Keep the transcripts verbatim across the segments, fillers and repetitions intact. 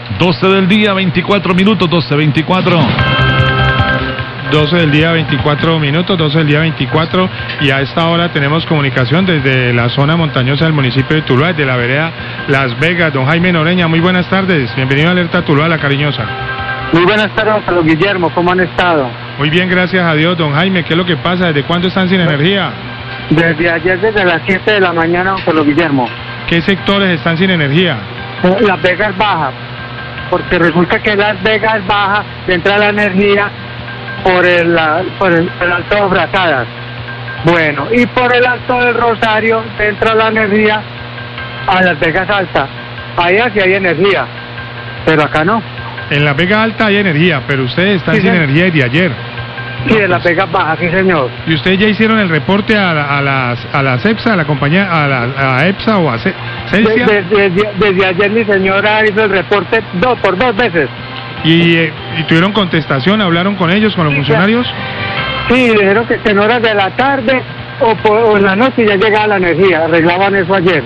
doce del día, veinticuatro minutos, doce veinticuatro. doce del día, veinticuatro minutos, doce del día, veinticuatro, y a esta hora tenemos comunicación desde la zona montañosa del municipio de Tuluá, de la vereda Las Vegas. Don Jaime Noreña, muy buenas tardes, bienvenido a Alerta Tuluá, La Cariñosa. Muy buenas tardes, Carlos Guillermo, ¿cómo han estado? Muy bien, gracias a Dios. Don Jaime, ¿qué es lo que pasa? ¿Desde cuándo están sin energía? Desde ayer, desde las siete de la mañana, Carlos Guillermo. ¿Qué sectores están sin energía? Las Vegas baja, porque resulta que Las Vegas baja, entra la energía por el, la, por el, el Alto de Brazadas. Bueno, y por el Alto del Rosario entra la energía a Las Vegas Alta. Allá sí hay energía, pero acá no. En Las Vegas Alta hay energía, pero ustedes están Sí, sin sí. energía desde ayer. Sí, de Las Vegas baja, sí señor. ¿Y ustedes ya hicieron el reporte a la, a las, a la CEPSA, a la compañía, a la a EPSA o a Ce- Celsia? De- de- de- desde ayer mi señora hizo el reporte dos por dos veces. ¿Y, eh, ¿Y tuvieron contestación? ¿Hablaron con ellos, con los Sí, funcionarios? Sí, dijeron que, que en horas de la tarde o, por, o en la noche ya llegaba la energía, arreglaban eso ayer.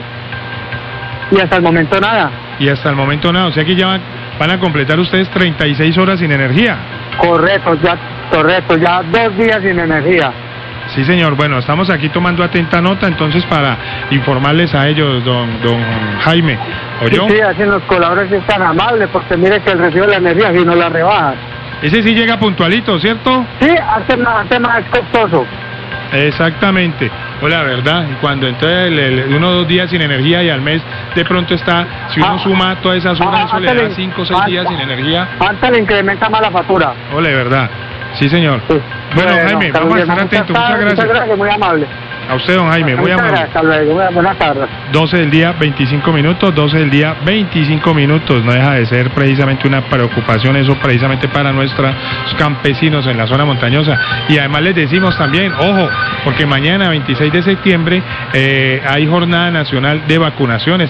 Y hasta el momento nada. Y hasta el momento nada, o sea que ya van, van a completar ustedes treinta y seis horas sin energía. Correcto, ya, correcto, ya dos días sin energía. Sí, señor. Bueno, estamos aquí tomando atenta nota, entonces, para informarles a ellos, don, don Jaime. Sí, ¿Oyó? sí, hacen los colaboradores es tan amable, porque mire que el recibo de la energía si no la rebajan. Ese sí llega puntualito, ¿cierto? Sí, hace más, hace más costoso. Exactamente. O la verdad, y cuando entonces el, el- uno o dos días sin energía y al mes de pronto está, si uno Ah, suma todas esas horas, ah, eso le ándale. da cinco o seis Ah, días sin energía. Antes le incrementa más la factura. Ole, verdad. Sí, señor. Sí. Bueno, Jaime, Carlos vamos a estar Guillermo, atentos. Muchas Muchas gracias. gracias, muy amable. A usted, don Jaime, muy Muchas amable. gracias, hasta luego. Buenas tardes. doce del día, veinticinco minutos, doce del día, veinticinco minutos. No deja de ser precisamente una preocupación eso precisamente para nuestros campesinos en la zona montañosa. Y además les decimos también, ojo, porque mañana, veintiséis de septiembre, eh, hay jornada nacional de vacunaciones.